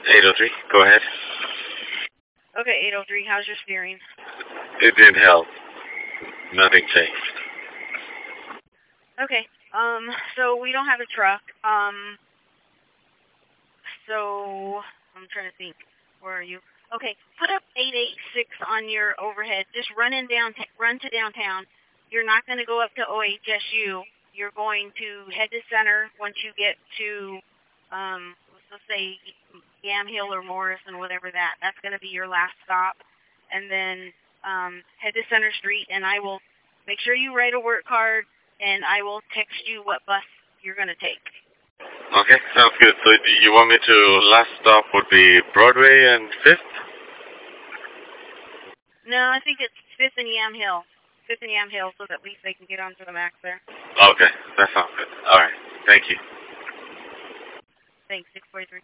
803, go ahead. Okay, 803, how's your steering? It didn't help. Nothing changed. Okay, so we don't have a truck. So I'm trying to think. Where are you? Okay, put up 886 on your overhead. Just run to downtown. You're not going to go up to OHSU. You're going to head to center once you get to, let's say, Yamhill or Morrison, whatever that. That's going to be your last stop. And then head to Center Street, and I will make sure you write a work card, and I will text you what bus you're going to take. Okay, sounds good. So you want me to, last stop would be Broadway and 5th? No, I think it's 5th and Yamhill. 5th and Yamhill, so that at least they can get onto the max there. Okay, that sounds good. All right, thank you. Thanks, 643.